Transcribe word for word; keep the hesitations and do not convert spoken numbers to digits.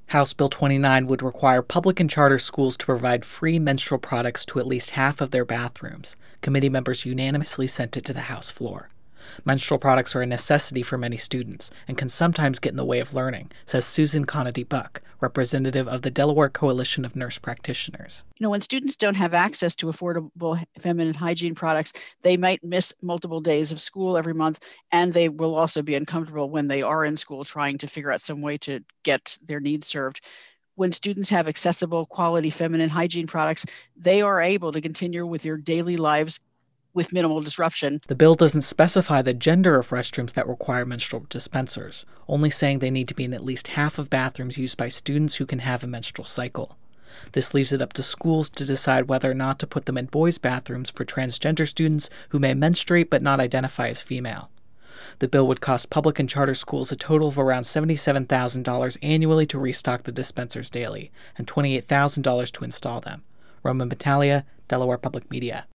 House Bill twenty-nine would require public and charter schools to provide free menstrual products to at least half of their bathrooms. Committee members unanimously sent it to the House floor. Menstrual products are a necessity for many students and can sometimes get in the way of learning, says Susan Conady-Buck, representative of the Delaware Coalition of Nurse Practitioners. You know, when students don't have access to affordable feminine hygiene products, they might miss multiple days of school every month, and they will also be uncomfortable when they are in school trying to figure out some way to get their needs served. When students have accessible, quality feminine hygiene products, they are able to continue with their daily lives with minimal disruption. The bill doesn't specify the gender of restrooms that require menstrual dispensers, only saying they need to be in at least half of bathrooms used by students who can have a menstrual cycle. This leaves it up to schools to decide whether or not to put them in boys' bathrooms for transgender students who may menstruate but not identify as female. The bill would cost public and charter schools a total of around seventy-seven thousand dollars annually to restock the dispensers daily, and twenty-eight thousand dollars to install them. Roman Battaglia, Delaware Public Media.